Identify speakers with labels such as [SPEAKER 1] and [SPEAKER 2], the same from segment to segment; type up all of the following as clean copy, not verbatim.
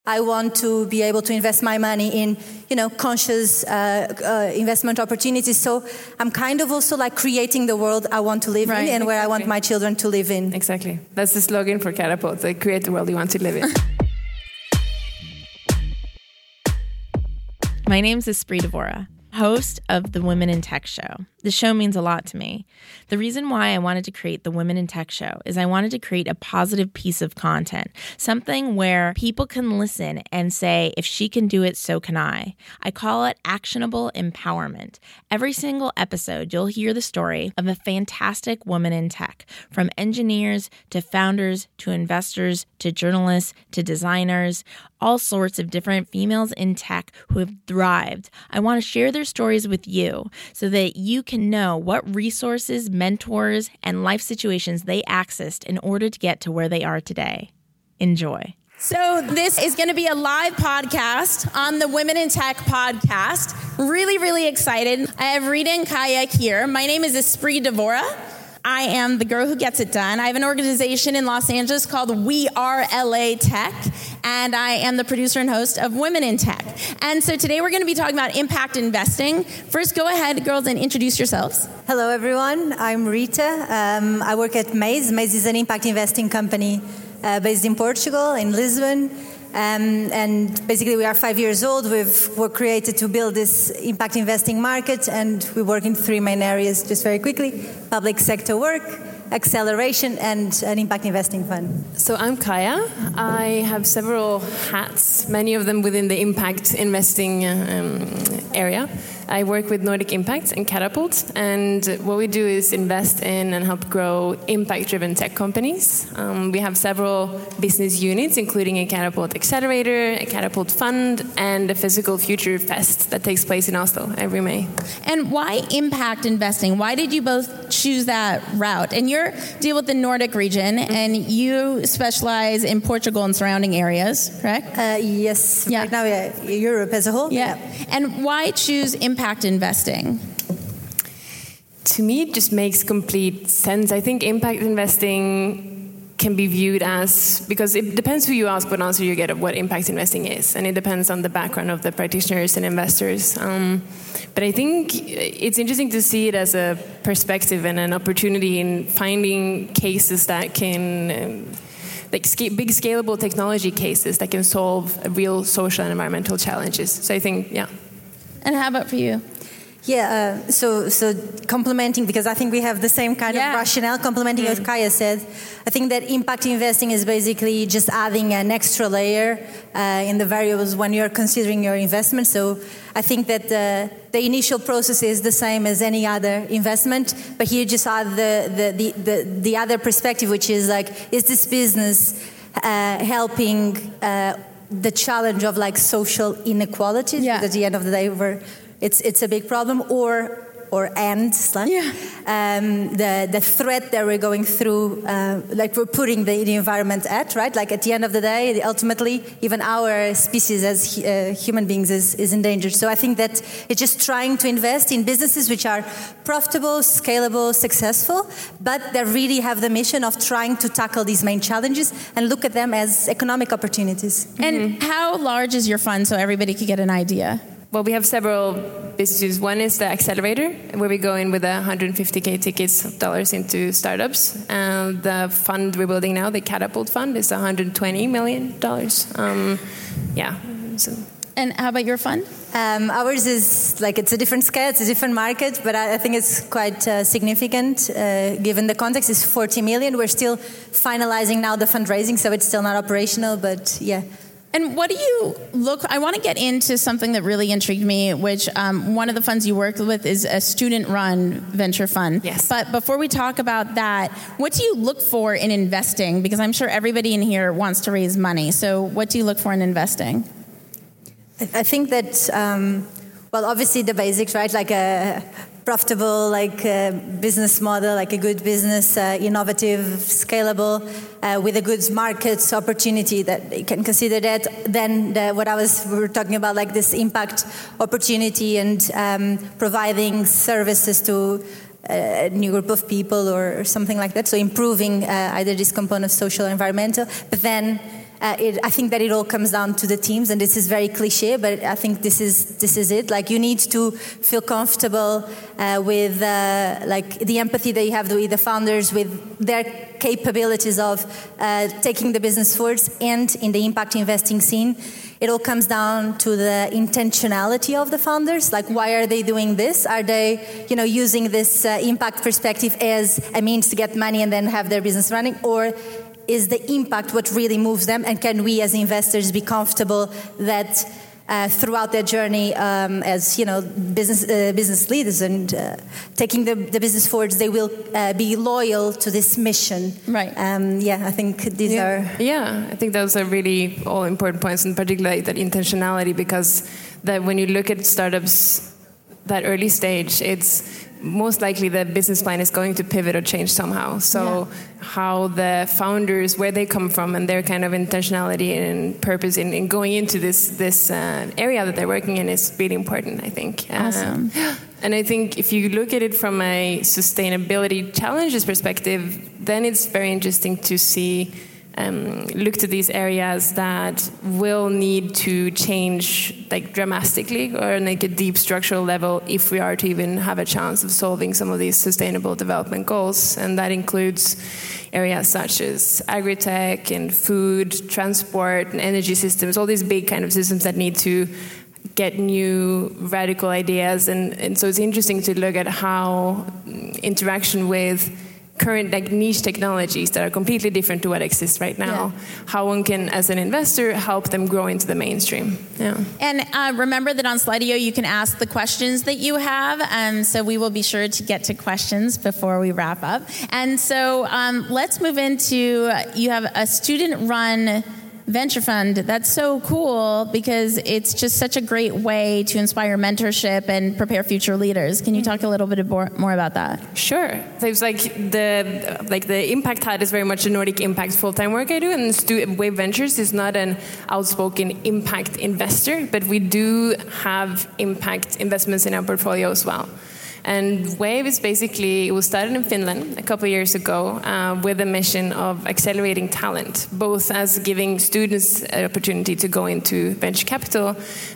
[SPEAKER 1] I want to be able to invest my money in, conscious investment opportunities. So I'm kind of also like creating the world I want to live in and where I want my children to live in.
[SPEAKER 2] Exactly. That's the slogan for Catapult, like create the world you want to live in.
[SPEAKER 3] My name's Espree Devora, host of the Women in Tech Show. The show means a lot to me. The reason why I wanted to create the Women in Tech Show is I wanted to create a positive piece of content, something where people can listen and say, if she can do it, so can I. I call it actionable empowerment. Every single episode, you'll hear the story of a fantastic woman in tech, from engineers to founders to investors to journalists to designers, all sorts of different females in tech who have thrived. I want to share their stories with you so that you can know what resources, mentors, and life situations they accessed in order to get to where they are today. Enjoy.
[SPEAKER 4] So this is going to be a live podcast on the Women in Tech podcast. Really, really excited. I have Rita and Kaya here. My name is Espree Devora. I am the girl who gets it done. I have an organization in Los Angeles called We Are LA Tech, and I am the producer and host of Women in Tech. And so today we're going to be talking about impact investing. First, go ahead, girls, and introduce yourselves.
[SPEAKER 1] Hello, everyone. I'm Rita. I work at Maze. Maze is an impact investing company based in Portugal, in Lisbon. And basically, we are 5 years old. We're created to build this impact investing market, and we work in three main areas, just very quickly: public sector work, acceleration, and an impact investing fund.
[SPEAKER 2] So I'm Kaya. I have several hats, many of them within the impact investing area. I work with Nordic Impact and Catapult, and what we do is invest in and help grow impact-driven tech companies. We have several business units, including a Catapult Accelerator, a Catapult Fund, and a Physical Future Fest that takes place in Oslo every May.
[SPEAKER 4] And why impact investing? Why did you both choose that route? And you deal with the Nordic region, and you specialize in Portugal and surrounding areas, correct?
[SPEAKER 1] Yes.
[SPEAKER 4] Yeah.
[SPEAKER 1] Right now, Europe as a whole.
[SPEAKER 4] Yeah. And why choose impact investing?
[SPEAKER 2] To me, it just makes complete sense. I think impact investing can be viewed as, because it depends who you ask what answer you get of what impact investing is, and it depends on the background of the practitioners and investors. But I think it's interesting to see it as a perspective and an opportunity in finding cases that can, big scalable technology cases that can solve real social and environmental challenges. So I think, yeah.
[SPEAKER 4] And how about for you?
[SPEAKER 1] Yeah, so complementing, because I think we have the same kind of rationale, complementing what Kaya said. I think that impact investing is basically just adding an extra layer in the variables when you're considering your investment. So I think that the initial process is the same as any other investment, but here you just add the other perspective, which is like, is this business helping the challenge of like social inequality? Because at the end of the day, it's a big problem, or the threat that we're going through, like we're putting the environment at, right? Like at the end of the day, ultimately, even our species as human beings is endangered. So I think that it's just trying to invest in businesses which are profitable, scalable, successful, but that really have the mission of trying to tackle these main challenges and look at them as economic opportunities.
[SPEAKER 4] And how large is your fund, so everybody could get an idea?
[SPEAKER 2] Well, we have several businesses. One is the Accelerator, where we go in with $150K tickets of dollars into startups. And the fund we're building now, the Catapult Fund, is $120 million.
[SPEAKER 4] And how about your fund?
[SPEAKER 1] Ours is like, it's a different scale, it's a different market, but I think it's quite significant given the context. It's 40 million. We're still finalizing now the fundraising, so it's still not operational, but yeah.
[SPEAKER 4] And what do you I want to get into something that really intrigued me, which one of the funds you work with is a student-run venture fund.
[SPEAKER 2] Yes.
[SPEAKER 4] But before we talk about that, what do you look for in investing? Because I'm sure everybody in here wants to raise money. So what do you look for in investing?
[SPEAKER 1] I think that, well, obviously the basics, right? Like a profitable, business model, like a good business, innovative, scalable, with a good market opportunity that you can consider that. Then we were talking about, like this impact opportunity and providing services to a new group of people or something like that. So improving either this component, social or environmental, but then I think that it all comes down to the teams, and this is very cliche, but I think this is it. Like, you need to feel comfortable with like the empathy that you have with the founders, with their capabilities of taking the business forwards, and in the impact investing scene. It all comes down to the intentionality of the founders. Like, why are they doing this? Are they, using this impact perspective as a means to get money and then have their business running? Or is the impact what really moves them? And can we as investors be comfortable that throughout their journey as, business leaders and taking the business forwards, they will be loyal to this mission.
[SPEAKER 4] Right.
[SPEAKER 1] I think these are...
[SPEAKER 2] Yeah, I think those are really all important points, in particular that intentionality, because that when you look at startups that early stage, it's most likely the business plan is going to pivot or change somehow. So how the founders, where they come from, and their kind of intentionality and purpose in going into this area that they're working in is really important, I think.
[SPEAKER 4] Awesome.
[SPEAKER 2] And I think if you look at it from a sustainability challenges perspective, then it's very interesting to see look to these areas that will need to change like dramatically or like a deep structural level if we are to even have a chance of solving some of these sustainable development goals. And that includes areas such as agri-tech and food, transport and energy systems, all these big kind of systems that need to get new radical ideas. And so it's interesting to look at how interaction with current like niche technologies that are completely different to what exists right now, how one can, as an investor, help them grow into the mainstream. Yeah.
[SPEAKER 4] And remember that on Slido you can ask the questions that you have, so we will be sure to get to questions before we wrap up. And so let's move into, you have a student-run venture fund. That's so cool because it's just such a great way to inspire mentorship and prepare future leaders. Can you talk a little bit more about that?
[SPEAKER 2] Sure. So it's like the Impact Hat is very much a Nordic Impact full-time work I do, and Wave Ventures is not an outspoken impact investor, but we do have impact investments in our portfolio as well. And Wave is basically, it was started in Finland a couple of years ago with a mission of accelerating talent, both as giving students an opportunity to go into venture capital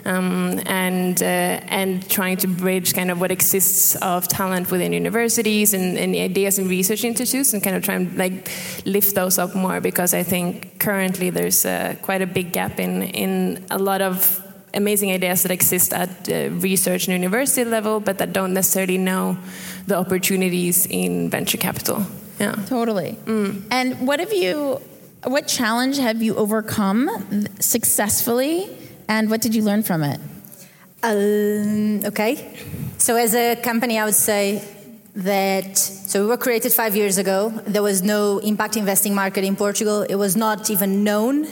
[SPEAKER 2] and trying to bridge kind of what exists of talent within universities and ideas and research institutes, and kind of try and like lift those up more, because I think currently there's quite a big gap in a lot of amazing ideas that exist at research and university level, but that don't necessarily know the opportunities in venture capital. Yeah,
[SPEAKER 4] totally. And what challenge have you overcome successfully, and what did you learn from it?
[SPEAKER 1] Okay, so as a company, I would say that, so we were created 5 years ago. There was no impact investing market in Portugal. It was not even known.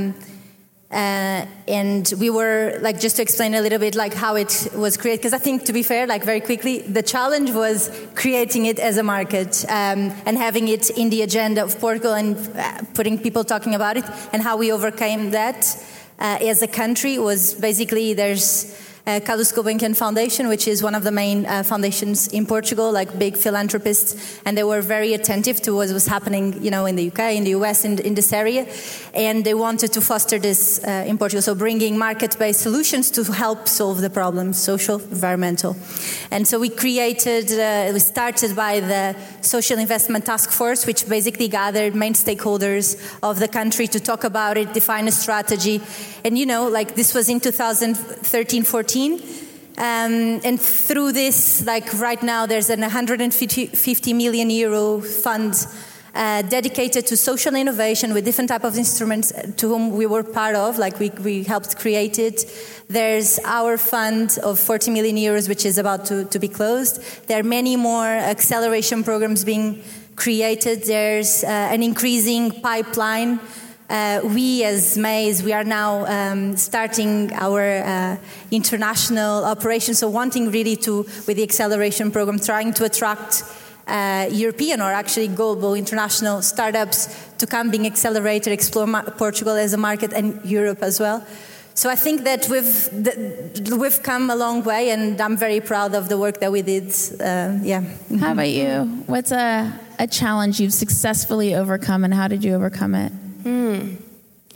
[SPEAKER 1] And we were, like, just to explain a little bit, like, how it was created, because I think, to be fair, like, very quickly, the challenge was creating it as a market and having it in the agenda of Portugal and putting people talking about it. And how we overcame that as a country was basically, there's Carlos Gulbenkian Foundation, which is one of the main foundations in Portugal, like big philanthropists, and they were very attentive to what was happening, in the UK, in the US, in this area, and they wanted to foster this in Portugal, so bringing market-based solutions to help solve the problems, social, environmental. And so we started by the Social Investment Task Force, which basically gathered main stakeholders of the country to talk about it, define a strategy, and this was in 2013-14. And through this, like right now, there's an 150 million euro fund dedicated to social innovation with different type of instruments to whom we were part of, like we helped create it. There's our fund of 40 million euros, which is about to be closed. There are many more acceleration programs being created. There's an increasing pipeline. We as Maze, we are now starting our international operations, so wanting really to, with the acceleration program, trying to attract European or actually global international startups to come being accelerated, explore Portugal as a market and Europe as well. So I think that we've come a long way, and I'm very proud of the work that we did.
[SPEAKER 4] How about you? What's a challenge you've successfully overcome, and how did you overcome it?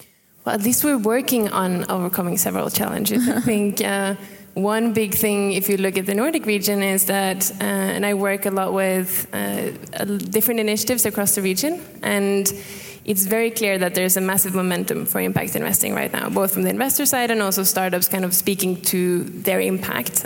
[SPEAKER 2] Well, at least we're working on overcoming several challenges. I think one big thing, if you look at the Nordic region, is that, and I work a lot with different initiatives across the region, and it's very clear that there's a massive momentum for impact investing right now, both from the investor side and also startups kind of speaking to their impact.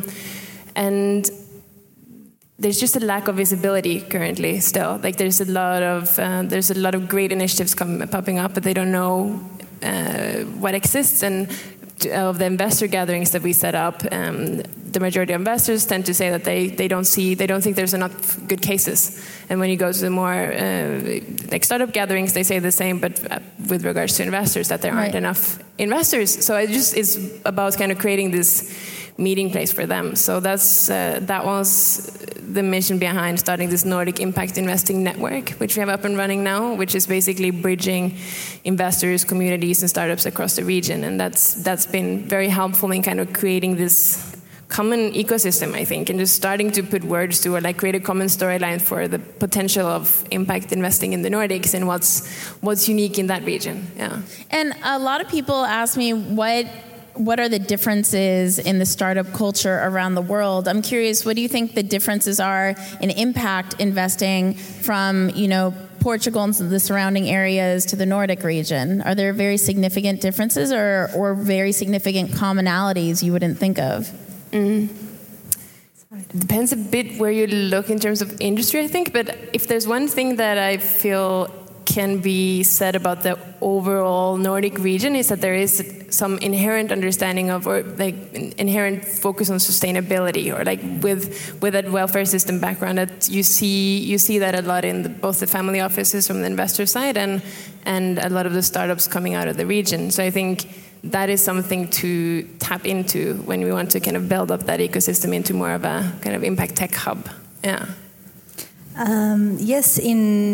[SPEAKER 2] And there's just a lack of visibility currently still. Like there's a lot of great initiatives popping up, but they don't know what exists. And of the investor gatherings that we set up, the majority of investors tend to say that they don't think there's enough good cases. And when you go to the more like startup gatherings, they say the same, but with regards to investors, that there aren't enough investors. So it just is about kind of creating this meeting place for them. So that was the mission behind starting this Nordic Impact Investing Network, which we have up and running now, which is basically bridging investors, communities, and startups across the region. And that's been very helpful in kind of creating this common ecosystem, I think, and just starting to put words to, or like create a common storyline for the potential of impact investing in the Nordics and what's unique in that region. Yeah.
[SPEAKER 4] And a lot of people ask me what are the differences in the startup culture around the world? I'm curious, what do you think the differences are in impact investing from, Portugal and the surrounding areas to the Nordic region? Are there very significant differences or very significant commonalities you wouldn't think of?
[SPEAKER 2] It depends a bit where you look in terms of industry, I think. But if there's one thing that I feel can be said about the overall Nordic region, is that there is some inherent understanding of, or like inherent focus on sustainability, or like with that welfare system background, that you see that a lot in both the family offices from the investor side and a lot of the startups coming out of the region. So I think that is something to tap into when we want to kind of build up that ecosystem into more of a kind of impact tech hub. Yeah.
[SPEAKER 1] Yes,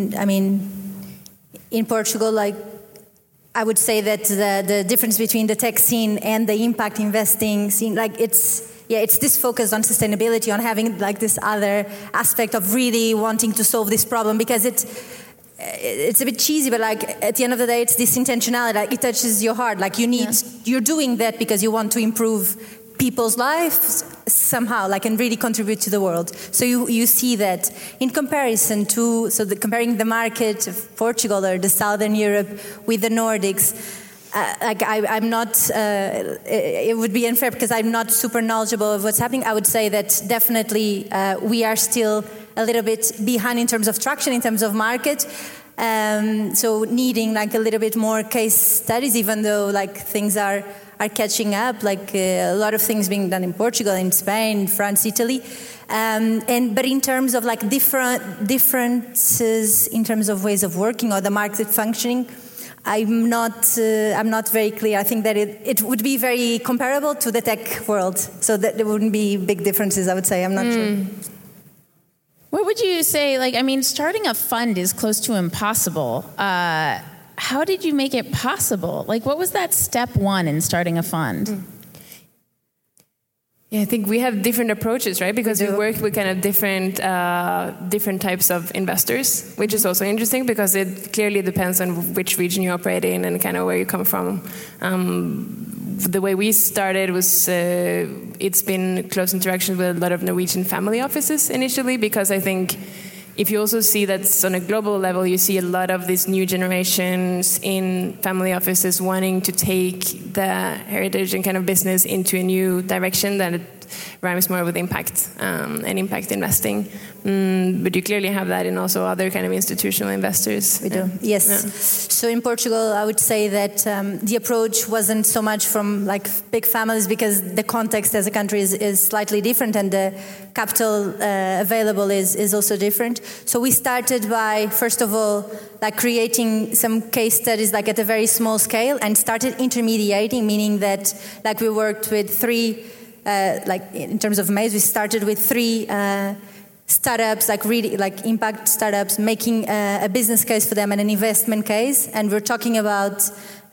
[SPEAKER 1] in Portugal, like I would say that the difference between the tech scene and the impact investing scene, like it's this focus on sustainability, on having like this other aspect of really wanting to solve this problem, because it's a bit cheesy, but like at the end of the day, it's this intentionality. Like it touches your heart. Like you're doing that because you want to improve people's lives somehow, like, and really contribute to the world. So you see that in comparison to, comparing the market of Portugal or the Southern Europe with the Nordics, I'm not, it would be unfair because I'm not super knowledgeable of what's happening. I would say that definitely we are still a little bit behind in terms of traction, in terms of market. So needing like a little bit more case studies, even though like things are catching up, like a lot of things being done in Portugal, in Spain, France, Italy, but in terms of like differences in terms of ways of working or the market functioning, I'm not very clear. I think that it would be very comparable to the tech world, so that there wouldn't be big differences. I would say I'm not sure.
[SPEAKER 4] What would you say? Like, I mean, starting a fund is close to impossible. How did you make it possible? Like, what was that step one in starting a fund?
[SPEAKER 2] Yeah, I think we have different approaches, right? Because we work with kind of different types of investors, which is also interesting because it clearly depends on which region you operate in and kind of where you come from. The way we started was it's been close interaction with a lot of Norwegian family offices initially, because I think if you also see that on a global level, you see a lot of these new generations in family offices wanting to take the heritage and kind of business into a new direction that it rhymes more with impact and impact investing. But you clearly have that in also other kind of institutional investors.
[SPEAKER 1] We do, yes. Yeah. So in Portugal, I would say that the approach wasn't so much from like big families, because the context as a country is slightly different, and the capital available is also different. So we started by, first of all, like creating some case studies like at a very small scale, and started intermediating, meaning that like we worked with three, like in terms of Maze, we started with three startups, like really like impact startups, making a business case for them and an investment case. And we're talking about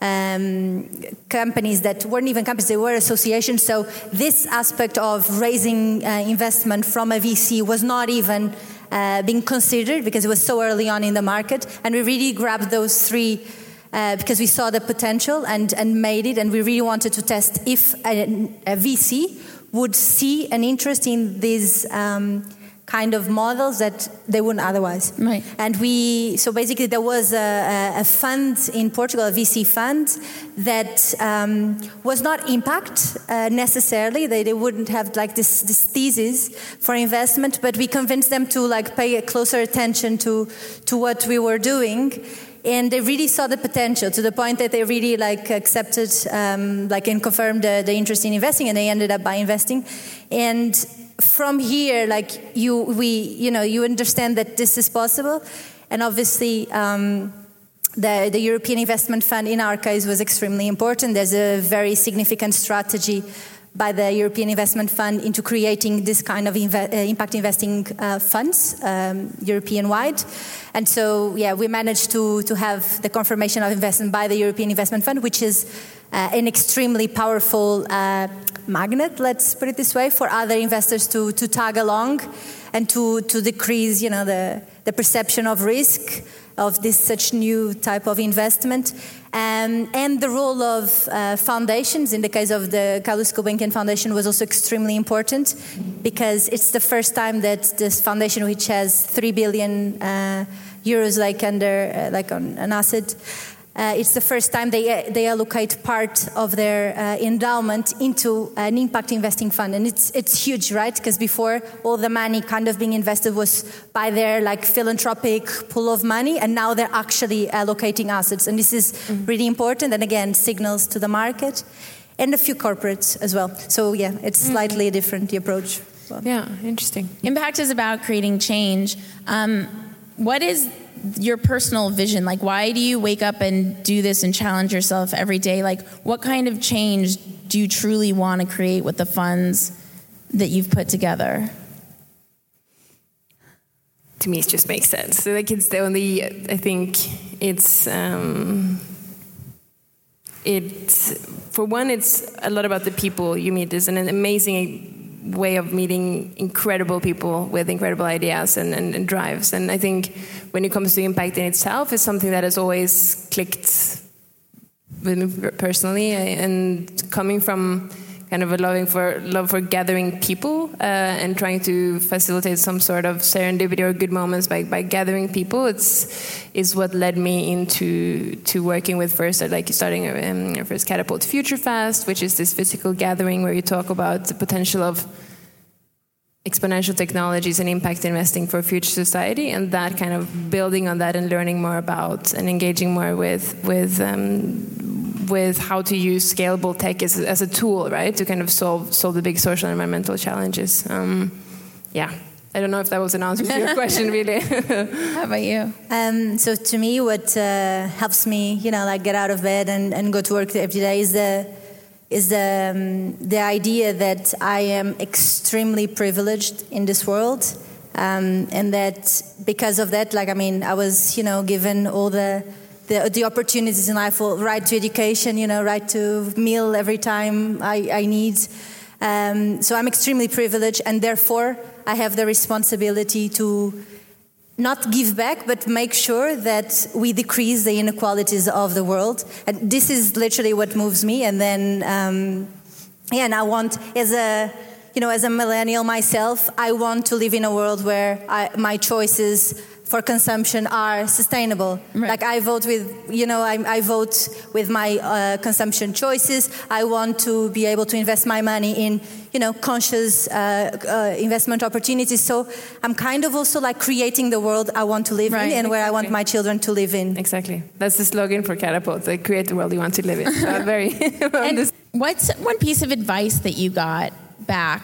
[SPEAKER 1] companies that weren't even companies, they were associations. So this aspect of raising investment from a VC was not even being considered, because it was so early on in the market. And we really grabbed those three because we saw the potential and made it, and we really wanted to test if a VC would see an interest in these kind of models that they wouldn't otherwise.
[SPEAKER 4] Right.
[SPEAKER 1] And so basically there was a fund in Portugal, a VC fund, that was not impact necessarily. They wouldn't have like this thesis for investment, but we convinced them to like pay a closer attention to what we were doing. And they really saw the potential to the point that they really like accepted, like and confirmed the interest in investing, and they ended up by investing. And from here, like you understand that this is possible, and obviously the European Investment Fund in our case was extremely important. There's a very significant strategy by the European Investment Fund into creating this kind of impact investing funds European-wide. And so, we managed to have the confirmation of investment by the European Investment Fund, which is an extremely powerful magnet, let's put it this way, for other investors to tag along and to decrease, the perception of risk of this such new type of investment. And the role of foundations, in the case of the Carlos Gulbenkian Foundation, was also extremely important, because it's the first time that this foundation, which has 3 billion euros on an asset, it's the first time they allocate part of their endowment into an impact investing fund, and it's huge, right? Because before, all the money kind of being invested was by their like philanthropic pool of money, and now they're actually allocating assets, and this is really important. And again, signals to the market, and a few corporates as well. So it's slightly different, the approach.
[SPEAKER 2] Yeah, interesting.
[SPEAKER 4] Impact is about creating change. What is your personal vision? Like, why do you wake up and do this and challenge yourself every day? Like, what kind of change do you truly want to create with the funds that you've put together?
[SPEAKER 2] To me, it just makes sense. So, like, it's the only, I think it's for one, it's a lot about the people you meet. It's an amazing way of meeting incredible people with incredible ideas and drives. And I think when it comes to impact in itself, it's something that has always clicked with me personally. And coming from kind of a love for gathering people and trying to facilitate some sort of serendipity or good moments by gathering people, is what led me into working with starting our first Catapult Future Fast, which is this physical gathering where you talk about the potential of exponential technologies and impact investing for future society, and that kind of building on that and learning more about and engaging more with how to use scalable tech as a tool, right, to kind of solve the big social and environmental challenges. I don't know if that was an answer to your question, really.
[SPEAKER 4] How about you?
[SPEAKER 1] So to me, what helps me, get out of bed and go to work every day is the idea that I am extremely privileged in this world, and that because of that, I was, given all the opportunities in life, right to education, right to meal every time I need. So I'm extremely privileged, and therefore I have the responsibility to not give back, but make sure that we decrease the inequalities of the world. And this is literally what moves me. And then, and I want, as a millennial myself, I want to live in a world where my choices for consumption are sustainable. Right. Like I vote with, I vote with my consumption choices. I want to be able to invest my money in, conscious investment opportunities. So I'm kind of also like creating the world I want to live in, and where I want my children to live in.
[SPEAKER 2] Exactly. That's the slogan for Catapult. Like, create the world you want to live in. So very.
[SPEAKER 4] And what's one piece of advice that you got back,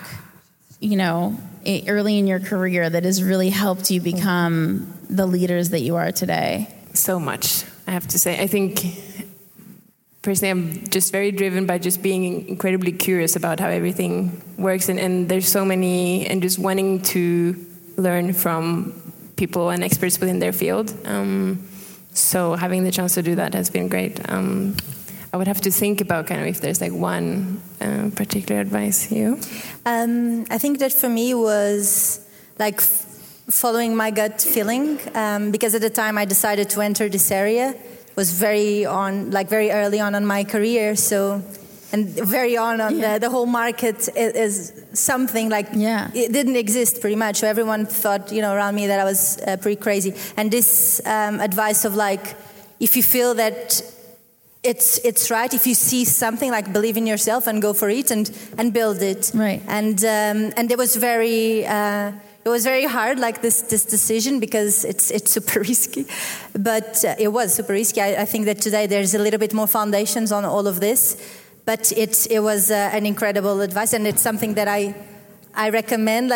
[SPEAKER 4] early in your career that has really helped you become the leaders that you are today?
[SPEAKER 2] So much, I have to say. I think, personally, I'm just very driven by just being incredibly curious about how everything works. And there's so many, and just wanting to learn from people and experts within their field. So having the chance to do that has been great. I would have to think about kind of if there's like one particular advice. You?
[SPEAKER 1] I think that for me was like following my gut feeling, because at the time I decided to enter this area, was very early on in my career. So, and very on the whole market is something like it didn't exist pretty much. So everyone thought, around me that I was pretty crazy. And this advice of like, if you feel that it's right, if you see something, like believe in yourself and go for it and build it.
[SPEAKER 4] Right.
[SPEAKER 1] And it was very hard, like this decision, because it's super risky. But it was super risky. I think that today there's a little bit more foundations on all of this. But it was an incredible advice, and it's something that I recommend.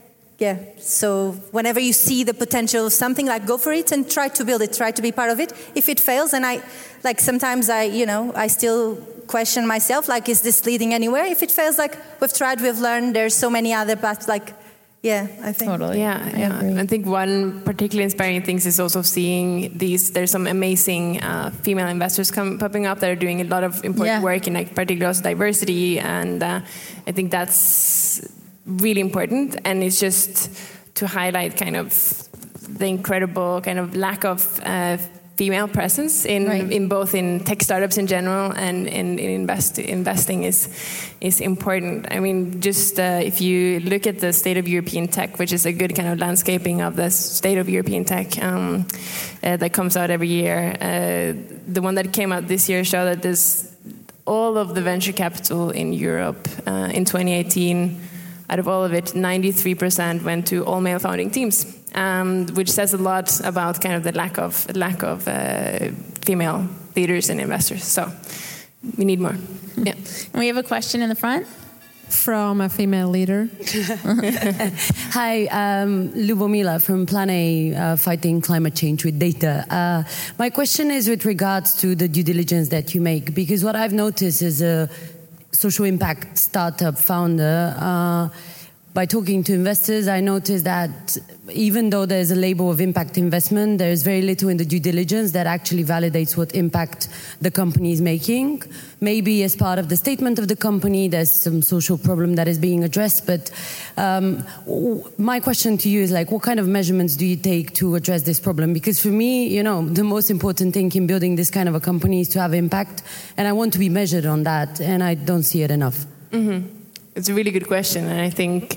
[SPEAKER 1] So whenever you see the potential of something, like go for it and try to build it, try to be part of it. If it fails, and sometimes I still question myself, like, is this leading anywhere? If it fails, like, we've tried, we've learned. There's so many other paths, like. Yeah, I think.
[SPEAKER 2] Totally. I think one particularly inspiring thing is also seeing there's some amazing female investors popping up that are doing a lot of important work in particularly also diversity, and I think that's really important, and it's just to highlight kind of the incredible kind of lack of female presence in both in tech startups in general and in investing is important. I mean, just if you look at the State of European Tech, which is a good kind of landscaping of the state of European tech that comes out every year, the one that came out this year showed that all of the venture capital in Europe in 2018, out of all of it, 93% went to all male founding teams. Which says a lot about kind of the lack of female leaders and investors. So we need more. Yeah.
[SPEAKER 4] And we have a question in the front
[SPEAKER 5] from a female leader.
[SPEAKER 6] Hi, Lubomila from Plan A, fighting climate change with data. My question is with regards to the due diligence that you make, because what I've noticed as a social impact startup founder, by talking to investors, I noticed that even though there's a label of impact investment, there's very little in the due diligence that actually validates what impact the company is making. Maybe as part of the statement of the company, there's some social problem that is being addressed. But my question to you is, like, what kind of measurements do you take to address this problem? Because for me, the most important thing in building this kind of a company is to have impact. And I want to be measured on that. And I don't see it enough.
[SPEAKER 2] Mm-hmm. It's a really good question, and I think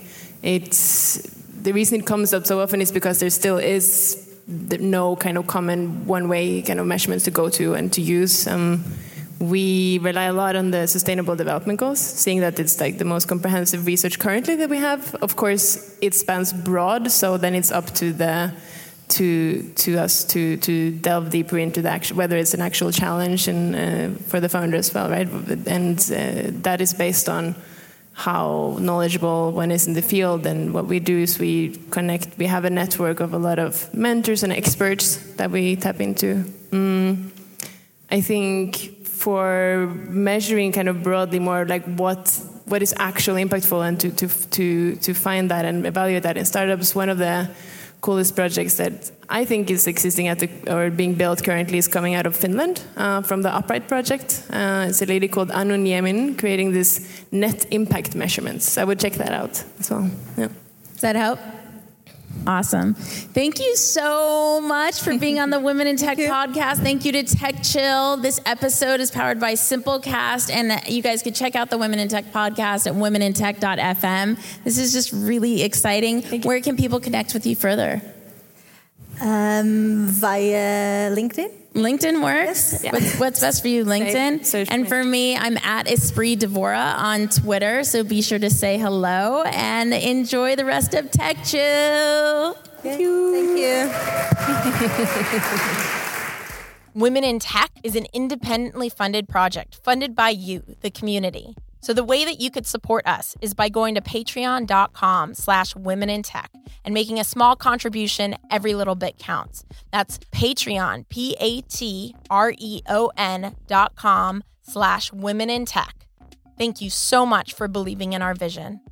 [SPEAKER 2] the reason it comes up so often is because there still is no kind of common one-way kind of measurements to go to and to use. We rely a lot on the Sustainable Development Goals, seeing that it's like the most comprehensive research currently that we have. Of course, it spans broad, so then it's up to us to delve deeper into the whether it's an actual challenge and for the founder as well, right? And that is based on how knowledgeable one is in the field. And what we do is we have a network of a lot of mentors and experts that we tap into. I think for measuring kind of broadly more like what is actually impactful, and to find that and evaluate that in startups, one of the coolest projects that I think is existing or being built currently is coming out of Finland from the Upright project. It's a lady called Anu Niemin creating this net impact measurements. I would check that out as well. Yeah.
[SPEAKER 4] Does that help? Awesome. Thank you so much for being on the Women in Tech podcast. Thank you to TechChill. This episode is powered by Simplecast, and you guys can check out the Women in Tech podcast at womenintech.fm. This is just really exciting. Where can people connect with you further?
[SPEAKER 1] Via LinkedIn.
[SPEAKER 4] LinkedIn works. Yes. Yeah. What's best for you? LinkedIn. And for me, I'm at Esprit Devora on Twitter. So be sure to say hello and enjoy the rest of TechChill.
[SPEAKER 1] Thank you.
[SPEAKER 3] Women in Tech is an independently funded project funded by you, the community. So the way that you could support us is by going to patreon.com/womenintech and making a small contribution. Every little bit counts. That's Patreon, patreon.com/womenintech. Thank you so much for believing in our vision.